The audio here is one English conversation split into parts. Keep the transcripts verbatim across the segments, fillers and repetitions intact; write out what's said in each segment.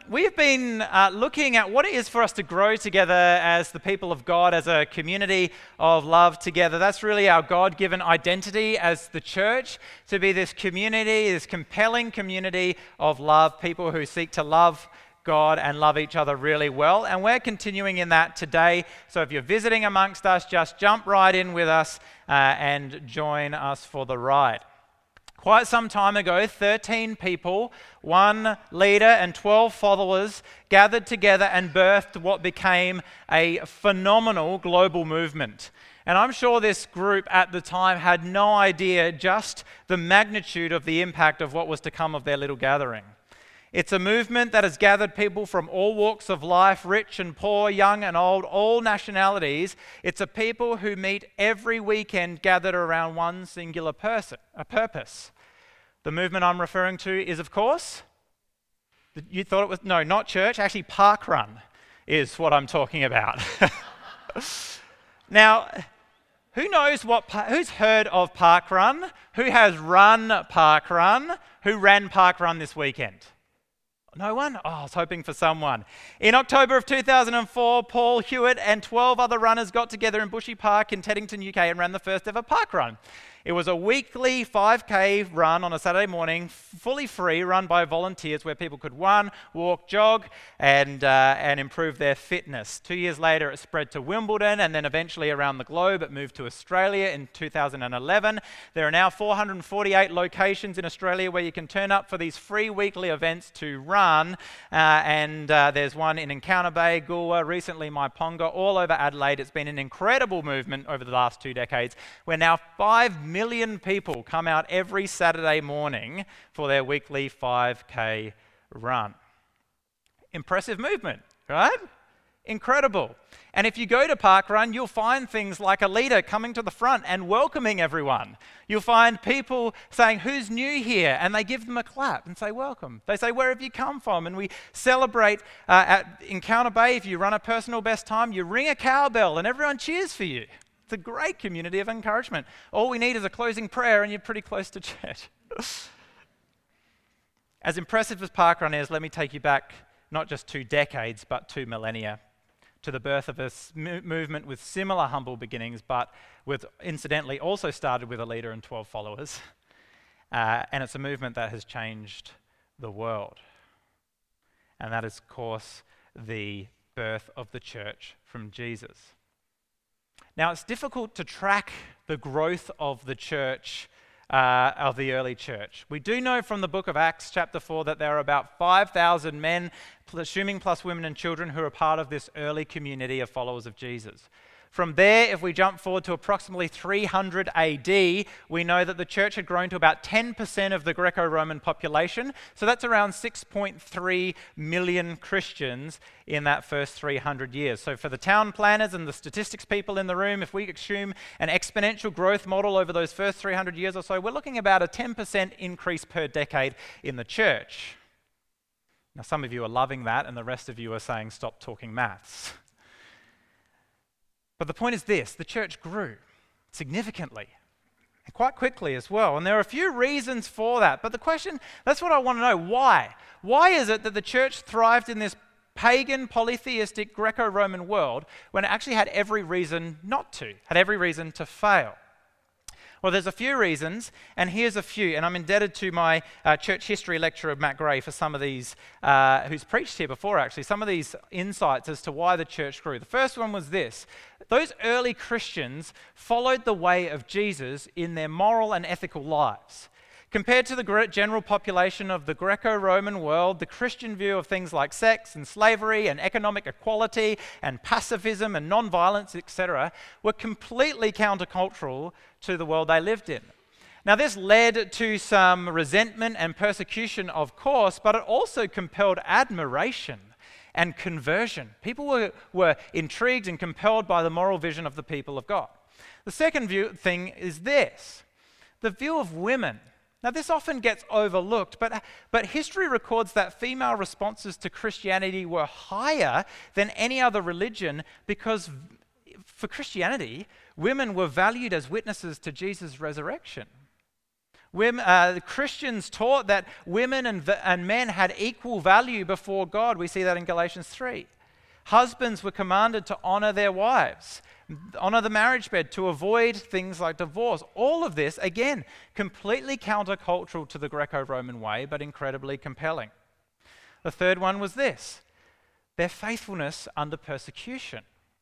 we've been uh, looking at what it is for us to grow together as the people of God, as a community of love together. That's really our God-given identity as the church, to be this community, this compelling community of love, people who seek to love God and love each other really well. And we're continuing in that today. So if you're visiting amongst us, just jump right in with us uh, and join us for the ride. Quite some time ago, thirteen people, one leader and twelve followers gathered together and birthed what became a phenomenal global movement. And I'm sure this group at the time had no idea just the magnitude of the impact of what was to come of their little gathering. It's a movement that has gathered people from all walks of life, rich and poor, young and old, all nationalities. It's a people who meet every weekend gathered around one singular person, a purpose. The movement I'm referring to is, of course, you thought it was, no, not church, actually Parkrun is what I'm talking about. Now, who knows what, who's heard of Parkrun? Who has run Parkrun? Who ran Parkrun this weekend? No one? Oh, I was hoping for someone. In October of two thousand four, Paul Hewitt and twelve other runners got together in Bushy Park in Teddington, U K and ran the first ever parkrun. It was a weekly five K run on a Saturday morning, fully free, run by volunteers where people could run, walk, jog, and uh, and improve their fitness. Two years later, it spread to Wimbledon and then eventually around the globe. It moved to Australia in two thousand eleven. There are now four hundred forty-eight locations in Australia where you can turn up for these free weekly events to run. Uh, and uh, there's one in Encounter Bay, Goolwa, recently Maiponga, all over Adelaide. It's been an incredible movement over the last two decades where now five million people come out every Saturday morning for their weekly five K run. Impressive movement, right? Incredible. And if you go to Parkrun, you'll find things like a leader coming to the front and welcoming everyone. You'll find people saying, "Who's new here?" And they give them a clap and say, "Welcome." They say, "Where have you come from?" And we celebrate uh, at Encounter Bay. If you run a personal best time, you ring a cowbell and everyone cheers for you. It's a great community of encouragement. All we need is a closing prayer and you're pretty close to church. As impressive as Parkrun is, let me take you back not just two decades, but two millennia, to the birth of a movement with similar humble beginnings, but with, incidentally, also started with a leader and twelve followers. Uh, and it's a movement that has changed the world. And that is, of course, the birth of the church from Jesus. Now, it's difficult to track the growth of the church, uh, of the early church. We do know from the book of Acts, chapter four, that there are about five thousand men, assuming plus women and children, who are part of this early community of followers of Jesus. From there, if we jump forward to approximately three hundred A D, we know that the church had grown to about ten percent of the Greco-Roman population. So that's around six point three million Christians in that first three hundred years. So for the town planners and the statistics people in the room, if we assume an exponential growth model over those first three hundred years or so, we're looking about a ten percent increase per decade in the church. Now, some of you are loving that, and the rest of you are saying, "Stop talking maths." But the point is this: the church grew significantly and quite quickly as well. And there are a few reasons for that. But the question, that's what I want to know. Why? Why is it that the church thrived in this pagan, polytheistic, Greco-Roman world when it actually had every reason not to, had every reason to fail? Well, there's a few reasons, and here's a few. And I'm indebted to my uh, church history lecturer, Matt Gray, for some of these, uh, who's preached here before actually, some of these insights as to why the church grew. The first one was this: those early Christians followed the way of Jesus in their moral and ethical lives. Compared to the general population of the Greco-Roman world, the Christian view of things like sex and slavery and economic equality and pacifism and non-violence, et cetera, were completely countercultural to the world they lived in. Now, this led to some resentment and persecution, of course, but it also compelled admiration and conversion. People were, were intrigued and compelled by the moral vision of the people of God. The second view, thing is this: the view of women. Now, this often gets overlooked, but, but history records that female responses to Christianity were higher than any other religion because for Christianity, women were valued as witnesses to Jesus' resurrection. Women, uh, the Christians taught that women and, and men had equal value before God. We see that in Galatians three. Husbands were commanded to honor their wives, honor the marriage bed, to avoid things like divorce. All of this, again, completely countercultural to the Greco-Roman way, but incredibly compelling. The third one was this: their faithfulness under persecution.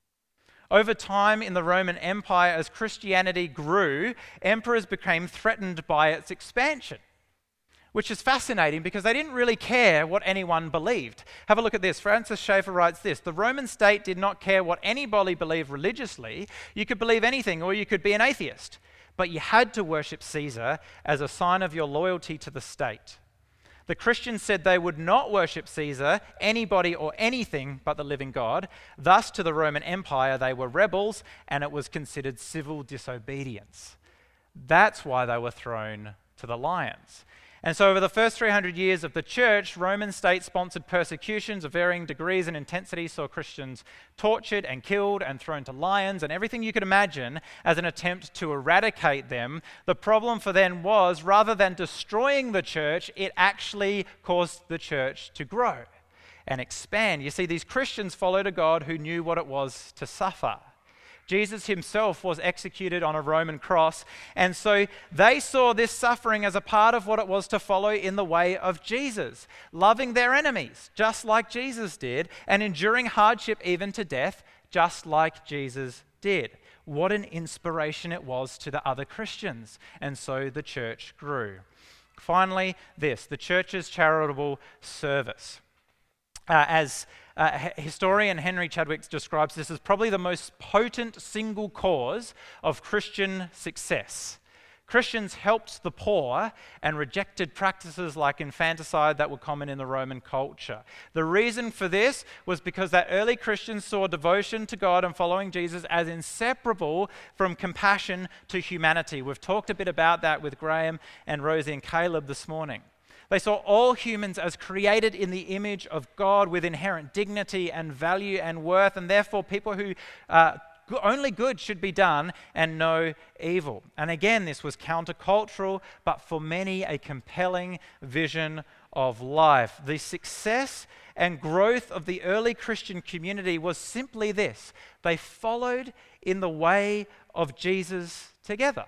Over time in the Roman Empire, as Christianity grew, emperors became threatened by its expansion, which is fascinating because they didn't really care what anyone believed. Have a look at this. Francis Schaeffer writes this: the Roman state did not care what anybody believed religiously. You could believe anything, or you could be an atheist, but you had to worship Caesar as a sign of your loyalty to the state. The Christians said they would not worship Caesar, anybody or anything but the living God. Thus, to the Roman Empire, they were rebels, and it was considered civil disobedience. That's why they were thrown to the lions. And so over the first three hundred years of the church, Roman state-sponsored persecutions of varying degrees and intensity saw Christians tortured and killed and thrown to lions and everything you could imagine as an attempt to eradicate them. The problem for them was, rather than destroying the church, it actually caused the church to grow and expand. You see, these Christians followed a God who knew what it was to suffer. Jesus himself was executed on a Roman cross, and so they saw this suffering as a part of what it was to follow in the way of Jesus, loving their enemies, just like Jesus did, and enduring hardship even to death, just like Jesus did. What an inspiration it was to the other Christians, and so the church grew. Finally, this, the church's charitable service. Uh, as uh, historian Henry Chadwick describes this as probably the most potent single cause of Christian success. Christians helped the poor and rejected practices like infanticide that were common in the Roman culture. The reason for this was because that early Christians saw devotion to God and following Jesus as inseparable from compassion to humanity. We've talked a bit about that with Graham and Rosie and Caleb this morning. They saw all humans as created in the image of God with inherent dignity and value and worth, and therefore people who uh, only good should be done and no evil. And again, this was countercultural, but for many a compelling vision of life. The success and growth of the early Christian community was simply this: they followed in the way of Jesus together.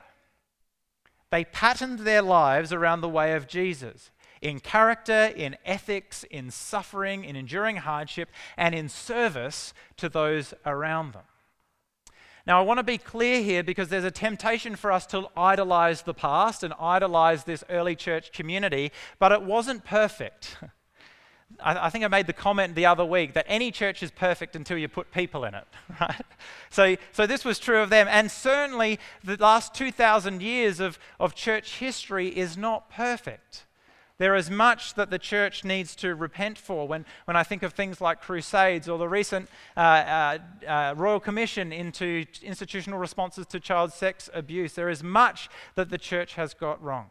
They patterned their lives around the way of Jesus, in character, in ethics, in suffering, in enduring hardship, and in service to those around them. Now, I want to be clear here because there's a temptation for us to idolize the past and idolize this early church community, but it wasn't perfect. I, I think I made the comment the other week that any church is perfect until you put people in it, right? So, so this was true of them, and certainly the last two thousand years of, of church history is not perfect. There is much that the church needs to repent for. When, when I think of things like crusades or the recent uh, uh, uh, Royal Commission into institutional responses to child sex abuse, there is much that the church has got wrong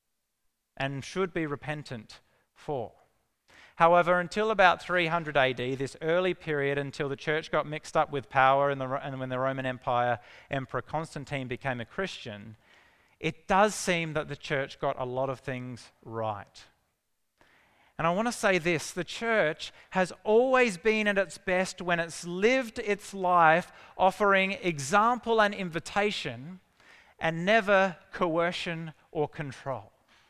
and should be repentant for. However, until about three hundred A D, this early period until the church got mixed up with power in the, and when the Roman Empire Emperor Constantine became a Christian, it does seem that the church got a lot of things right. And I want to say this: the church has always been at its best when it's lived its life offering example and invitation and never coercion or control.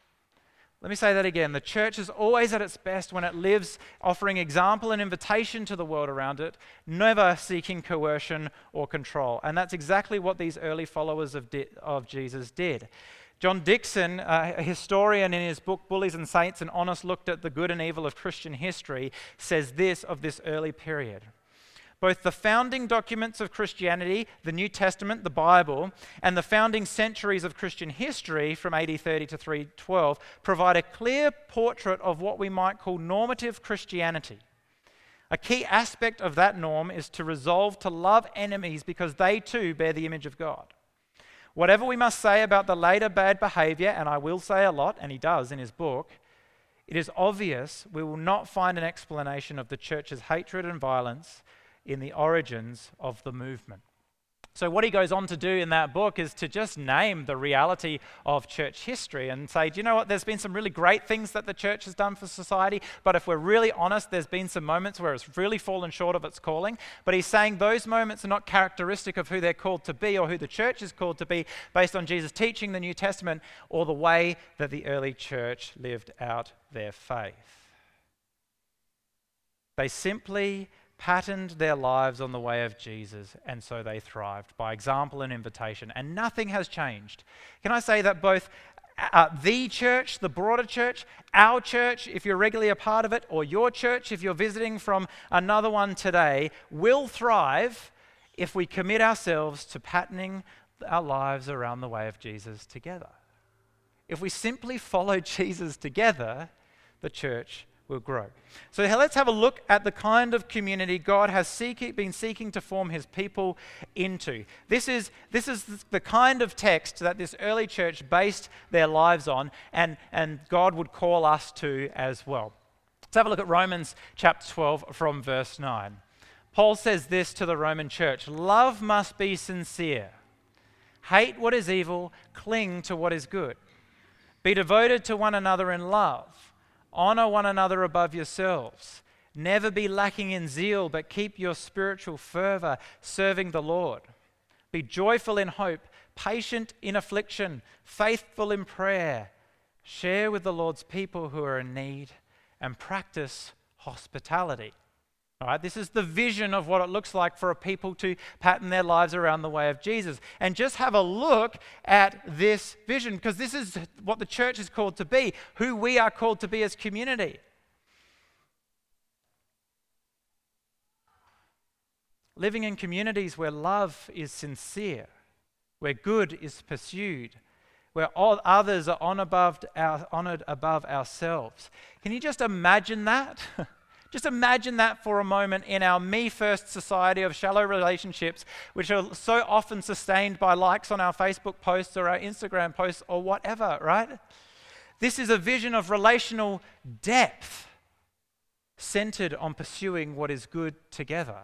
Let me say that again. The church is always at its best when it lives offering example and invitation to the world around it, never seeking coercion or control. And that's exactly what these early followers of, di- of Jesus did. John Dickson, a historian, in his book Bullies and Saints, An Honest Look at the Good and Evil of Christian History, says this of this early period: both the founding documents of Christianity, the New Testament, the Bible, and the founding centuries of Christian history from A D thirty to three twelve provide a clear portrait of what we might call normative Christianity. A key aspect of that norm is to resolve to love enemies because they too bear the image of God. Whatever we must say about the later bad behavior, and I will say a lot, and he does in his book, it is obvious we will not find an explanation of the church's hatred and violence in the origins of the movement. So what he goes on to do in that book is to just name the reality of church history and say, do you know what, there's been some really great things that the church has done for society, but if we're really honest, there's been some moments where it's really fallen short of its calling. But he's saying those moments are not characteristic of who they're called to be or who the church is called to be based on Jesus' teaching the New Testament or the way that the early church lived out their faith. They simply patterned their lives on the way of Jesus, and so they thrived by example and invitation, and nothing has changed. Can I say that both uh, the church, the broader church, our church, if you're regularly a part of it, or your church, if you're visiting from another one today, will thrive if we commit ourselves to patterning our lives around the way of Jesus together. If we simply follow Jesus together, the church will grow. So let's have a look at the kind of community God has seeking, been seeking to form his people into. This is, this is the kind of text that this early church based their lives on, and, and God would call us to as well. Let's have a look at Romans chapter twelve from verse nine. Paul says this to the Roman church: love must be sincere. Hate what is evil, cling to what is good. Be devoted to one another in love. Honor one another above yourselves. Never be lacking in zeal, but keep your spiritual fervor serving the Lord. Be joyful in hope, patient in affliction, faithful in prayer. Share with the Lord's people who are in need, and practice hospitality. All right, this is the vision of what it looks like for a people to pattern their lives around the way of Jesus. And just have a look at this vision, because this is what the church is called to be, who we are called to be as community. Living in communities where love is sincere, where good is pursued, where all others are honored above, our, honored above ourselves. Can you just imagine that? Just imagine that for a moment in our me-first society of shallow relationships, which are so often sustained by likes on our Facebook posts or our Instagram posts or whatever, right? This is a vision of relational depth centered on pursuing what is good together.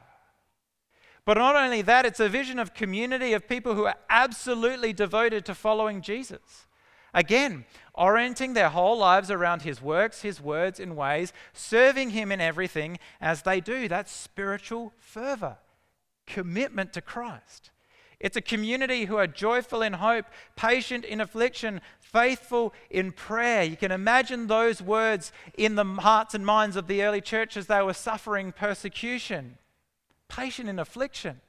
But not only that, it's a vision of community of people who are absolutely devoted to following Jesus. Again, orienting their whole lives around his works, his words and ways, serving him in everything as they do. That's spiritual fervor, commitment to Christ. It's a community who are joyful in hope, patient in affliction, faithful in prayer. You can imagine those words in the hearts and minds of the early church as they were suffering persecution. Patient in affliction.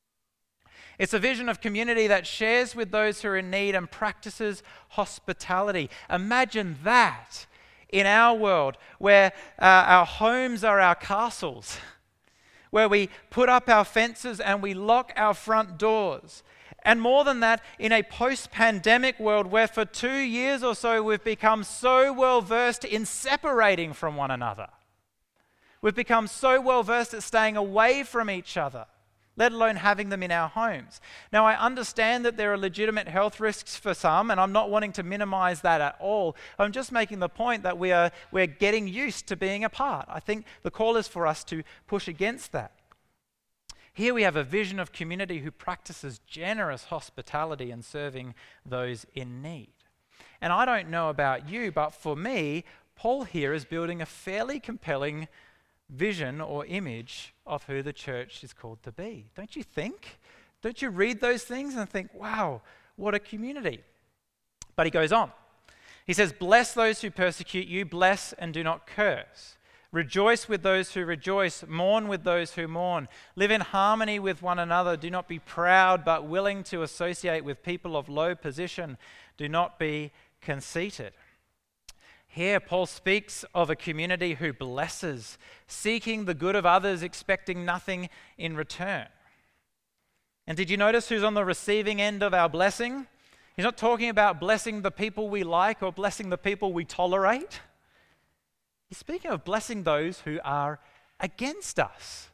It's a vision of community that shares with those who are in need and practices hospitality. Imagine that in our world where uh, our homes are our castles, where we put up our fences and we lock our front doors. And more than that, in a post-pandemic world where for two years or so we've become so well versed in separating from one another. We've become so well versed at staying away from each other, let alone having them in our homes. Now, I understand that there are legitimate health risks for some, and I'm not wanting to minimize that at all. I'm just making the point that we are, we're getting used to being apart. I think the call is for us to push against that. Here we have a vision of community who practices generous hospitality and serving those in need. And I don't know about you, but for me, Paul here is building a fairly compelling vision or image of who the church is called to be. Don't you think? Don't you read those things and think, wow, what a community? But he goes on. He says, bless those who persecute you, bless and do not curse. Rejoice with those who rejoice, mourn with those who mourn. Live in harmony with one another. Do not be proud, but willing to associate with people of low position. Do not be conceited. Here, Paul speaks of a community who blesses, seeking the good of others, expecting nothing in return. And did you notice who's on the receiving end of our blessing? He's not talking about blessing the people we like or blessing the people we tolerate. He's speaking of blessing those who are against us.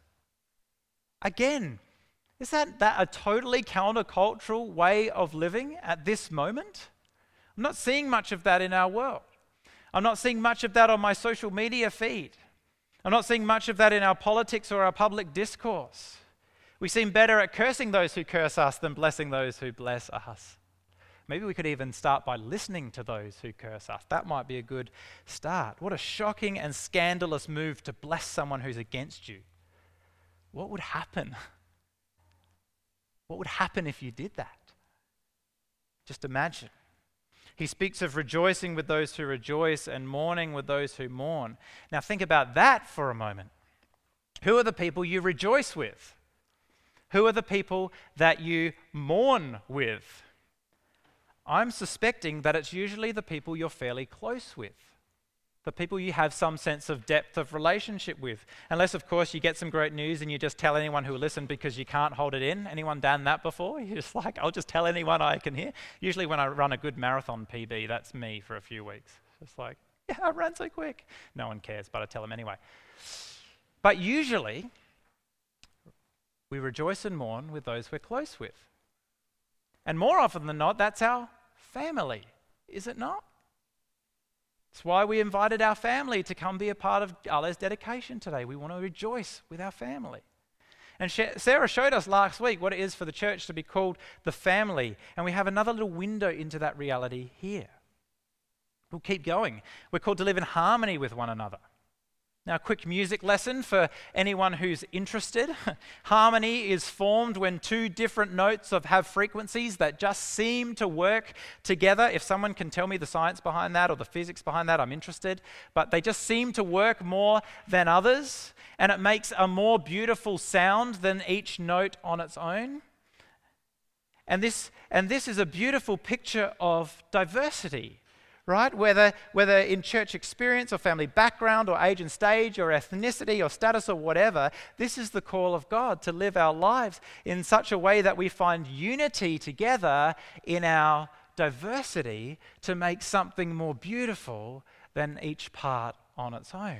Again, is that, that a totally countercultural way of living at this moment? I'm not seeing much of that in our world. I'm not seeing much of that on my social media feed. I'm not seeing much of that in our politics or our public discourse. We seem better at cursing those who curse us than blessing those who bless us. Maybe we could even start by listening to those who curse us. That might be a good start. What a shocking and scandalous move to bless someone who's against you. What would happen? What would happen if you did that? Just imagine. He speaks of rejoicing with those who rejoice and mourning with those who mourn. Now think about that for a moment. Who are the people you rejoice with? Who are the people that you mourn with? I'm suspecting that it's usually the people you're fairly close with, the people you have some sense of depth of relationship with. Unless, of course, you get some great news and you just tell anyone who will listen because you can't hold it in. Anyone done that before? You're just like, I'll just tell anyone I can hear. Usually when I run a good marathon P B, that's me for a few weeks. Just like, yeah, I ran so quick. No one cares, but I tell them anyway. But usually, we rejoice and mourn with those we're close with. And more often than not, that's our family, is it not? It's why we invited our family to come be a part of Arlo's dedication today. We want to rejoice with our family. And Sarah showed us last week what it is for the church to be called the family. And we have another little window into that reality here. We'll keep going. We're called to live in harmony with one another. Now, a quick music lesson for anyone who's interested. Harmony is formed when two different notes of have frequencies that just seem to work together. If someone can tell me the science behind that or the physics behind that, I'm interested. But they just seem to work more than others, and it makes a more beautiful sound than each note on its own. And this, and this is a beautiful picture of diversity. Right? Whether, whether in church experience or family background or age and stage or ethnicity or status or whatever, this is the call of God to live our lives in such a way that we find unity together in our diversity to make something more beautiful than each part on its own.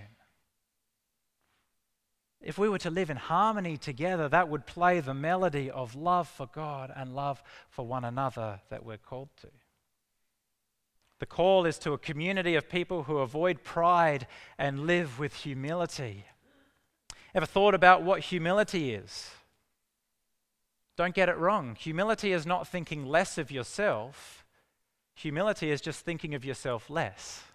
If we were to live in harmony together, that would play the melody of love for God and love for one another that we're called to. The call is to a community of people who avoid pride and live with humility. Ever thought about what humility is? Don't get it wrong. Humility is not thinking less of yourself. Humility is just thinking of yourself less.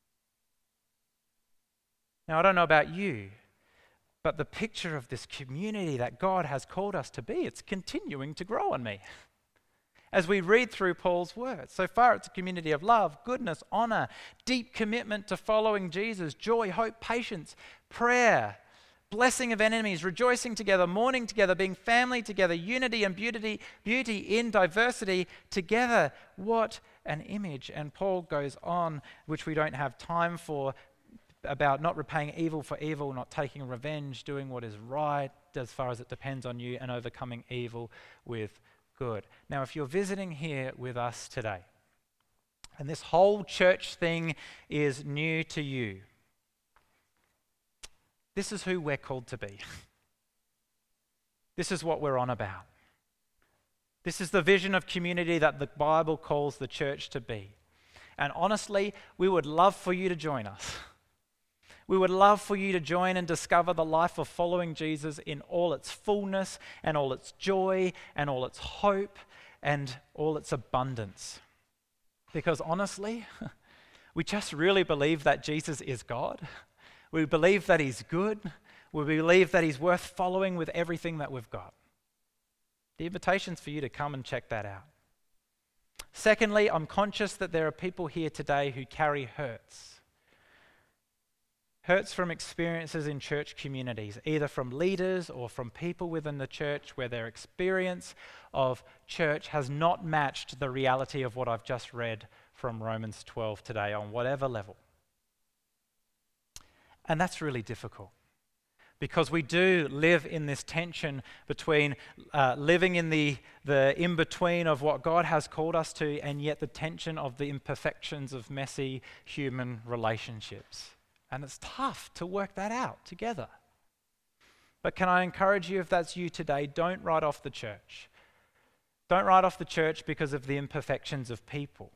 Now, I don't know about you, but the picture of this community that God has called us to be, it's continuing to grow on me. As we read through Paul's words, so far it's a community of love, goodness, honor, deep commitment to following Jesus, joy, hope, patience, prayer, blessing of enemies, rejoicing together, mourning together, being family together, unity and beauty, beauty in diversity together. What an image. And Paul goes on, which we don't have time for, about not repaying evil for evil, not taking revenge, doing what is right as far as it depends on you, and overcoming evil with good. Now, if you're visiting here with us today, and this whole church thing is new to you, this is who we're called to be. This is what we're on about. This is the vision of community that the Bible calls the church to be. And honestly, we would love for you to join us. We would love for you to join and discover the life of following Jesus in all its fullness and all its joy and all its hope and all its abundance. Because honestly, we just really believe that Jesus is God. We believe that he's good. We believe that he's worth following with everything that we've got. The invitation's for you to come and check that out. Secondly, I'm conscious that there are people here today who carry hurts. Hurts from experiences in church communities, either from leaders or from people within the church where their experience of church has not matched the reality of what I've just read from Romans twelve today on whatever level. And that's really difficult because we do live in this tension between uh, living in the, the in-between of what God has called us to and yet the tension of the imperfections of messy human relationships. And it's tough to work that out together. But can I encourage you, if that's you today, don't write off the church. Don't write off the church because of the imperfections of people.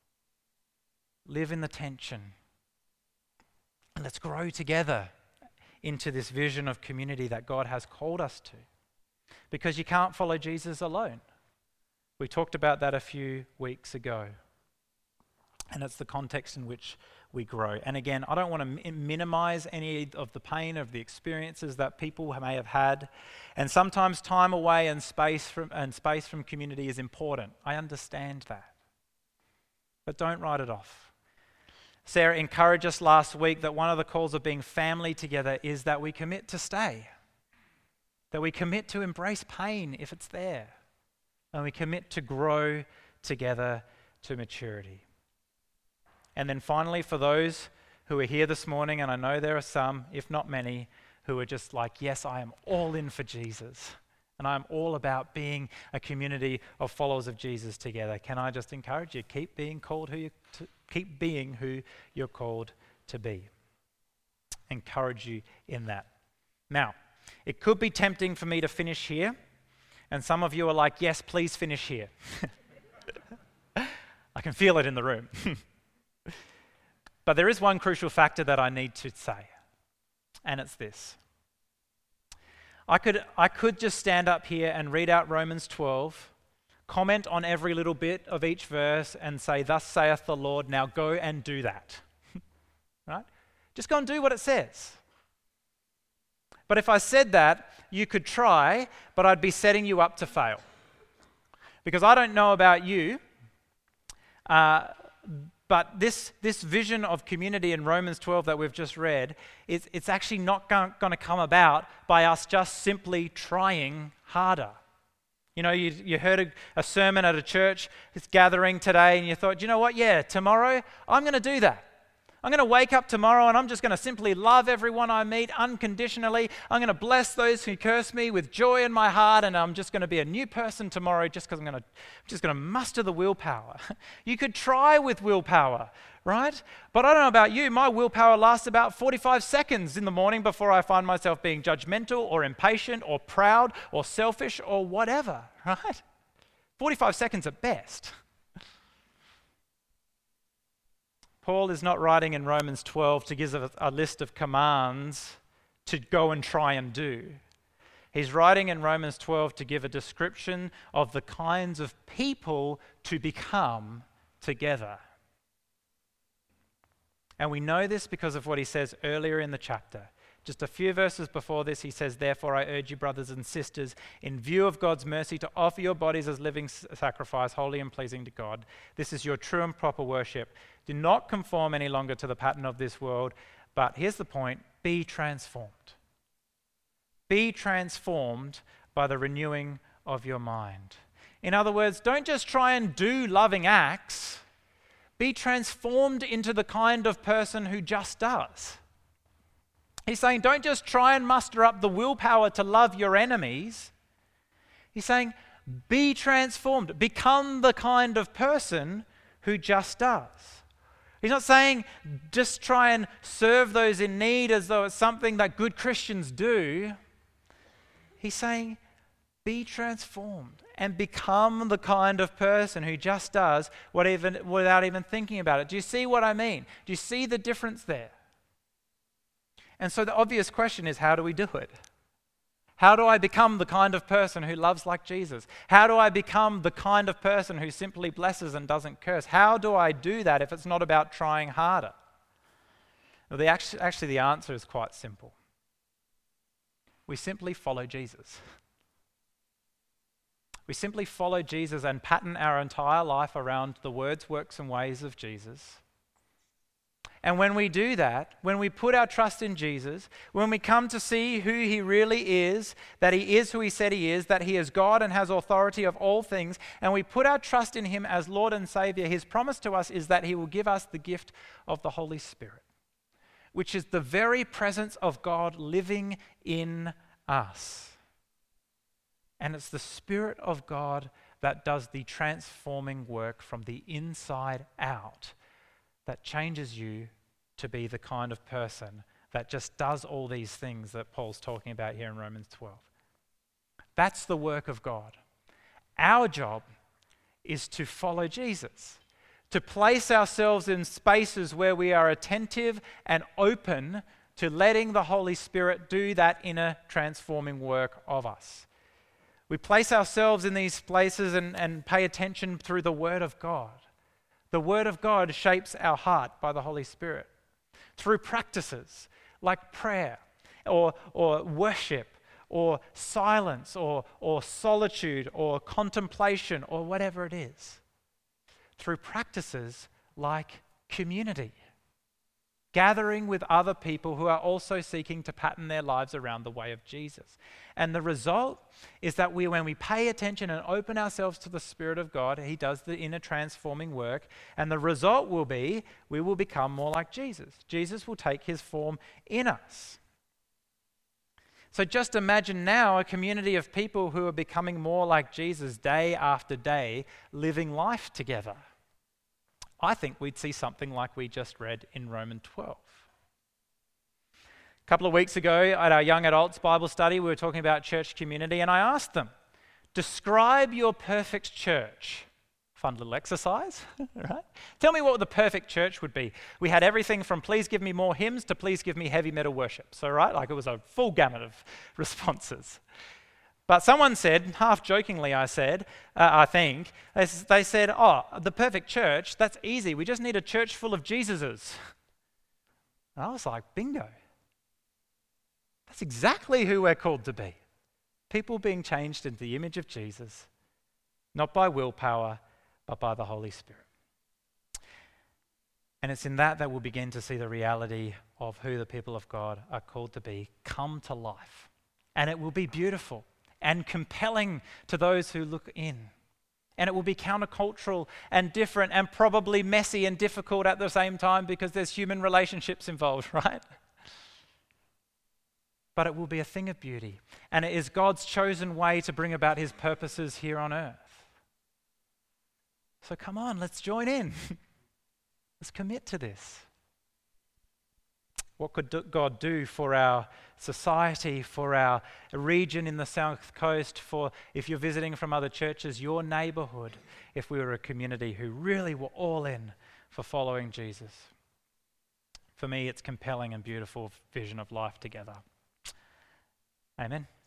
Live in the tension. And let's grow together into this vision of community that God has called us to. Because you can't follow Jesus alone. We talked about that a few weeks ago. And it's the context in which we grow. And again, I don't want to mi- minimize any of the pain of the experiences that people may have had. And sometimes time away and space from and space from community is important. I understand that. But don't write it off. Sarah encouraged us last week that one of the calls of being family together is that we commit to stay. That we commit to embrace pain if it's there. And we commit to grow together to maturity. And then finally, for those who are here this morning, and I know there are some, if not many, who are just like, yes, I am all in for Jesus. And I'm all about being a community of followers of Jesus together. Can I just encourage you, keep being called who you to, keep being who you're called to be. Encourage you in that. Now, it could be tempting for me to finish here. And some of you are like, yes, please finish here. I can feel it in the room. But there is one crucial factor that I need to say, and it's this. I could, I could just stand up here and read out Romans twelve, comment on every little bit of each verse and say, thus saith the Lord, now go and do that. Right? Just go and do what it says. But if I said that, you could try, but I'd be setting you up to fail. Because I don't know about you, uh, but this, this vision of community in Romans twelve that we've just read, it's, it's actually not going to come about by us just simply trying harder. You know, you, you heard a, a sermon at a church, it's gathering today, and you thought, you know what, yeah, tomorrow I'm going to do that. I'm going to wake up tomorrow and I'm just going to simply love everyone I meet unconditionally. I'm going to bless those who curse me with joy in my heart, and I'm just going to be a new person tomorrow just because I'm going to I'm just going to muster the willpower. You could try with willpower, right? But I don't know about you, my willpower lasts about forty-five seconds in the morning before I find myself being judgmental or impatient or proud or selfish or whatever, right? forty-five seconds at best. Paul is not writing in Romans twelve to give a, a list of commands to go and try and do. He's writing in Romans twelve to give a description of the kinds of people to become together. And we know this because of what he says earlier in the chapter. Just a few verses before this, he says, therefore I urge you, brothers and sisters, in view of God's mercy, to offer your bodies as living sacrifice, holy and pleasing to God. This is your true and proper worship. Do not conform any longer to the pattern of this world, but here's the point, be transformed. Be transformed by the renewing of your mind. In other words, don't just try and do loving acts. Be transformed into the kind of person who just does. He's saying, don't just try and muster up the willpower to love your enemies. He's saying, be transformed. Become the kind of person who just does. He's not saying just try and serve those in need as though it's something that good Christians do. He's saying, be transformed and become the kind of person who just does what even, without even thinking about it. Do you see what I mean? Do you see the difference there? And so the obvious question is, how do we do it? How do I become the kind of person who loves like Jesus? How do I become the kind of person who simply blesses and doesn't curse? How do I do that if it's not about trying harder? Well, the, actually, actually, the answer is quite simple. We simply follow Jesus. We simply follow Jesus and pattern our entire life around the words, works, and ways of Jesus. And when we do that, when we put our trust in Jesus, when we come to see who he really is, that he is who he said he is, that he is God and has authority of all things, and we put our trust in him as Lord and Savior, his promise to us is that he will give us the gift of the Holy Spirit, which is the very presence of God living in us. And it's the Spirit of God that does the transforming work from the inside out, that changes you to be the kind of person that just does all these things that Paul's talking about here in Romans twelve. That's the work of God. Our job is to follow Jesus, to place ourselves in spaces where we are attentive and open to letting the Holy Spirit do that inner transforming work of us. We place ourselves in these places and, and pay attention through the Word of God. The Word of God shapes our heart by the Holy Spirit. Through practices like prayer or, or worship or silence or, or solitude or contemplation or whatever it is. Through practices like community. Gathering with other people who are also seeking to pattern their lives around the way of Jesus. And the result is that we, when we pay attention and open ourselves to the Spirit of God, He does the inner transforming work. And the result will be, we will become more like Jesus. Jesus will take His form in us. So just imagine now a community of people who are becoming more like Jesus day after day, living life together. I think we'd see something like we just read in Romans twelve. A couple of weeks ago at our young adults Bible study, we were talking about church community, and I asked them, describe your perfect church. Fun little exercise, right? Tell me what the perfect church would be. We had everything from please give me more hymns to please give me heavy metal worship. So, right, like it was a full gamut of responses. But someone said, half jokingly I said, uh, I think, they, they said, oh, the perfect church, that's easy. We just need a church full of Jesuses. And I was like, bingo. That's exactly who we're called to be. People being changed into the image of Jesus, not by willpower, but by the Holy Spirit. And it's in that that we'll begin to see the reality of who the people of God are called to be come to life. And it will be beautiful and compelling to those who look in. And it will be countercultural and different and probably messy and difficult at the same time because there's human relationships involved, right? But it will be a thing of beauty. And it is God's chosen way to bring about His purposes here on earth. So come on, let's join in. Let's commit to this. What could God do for our society, for our region in the South Coast, for if you're visiting from other churches, your neighborhood, if we were a community who really were all in for following Jesus? For me, it's compelling and beautiful vision of life together. Amen.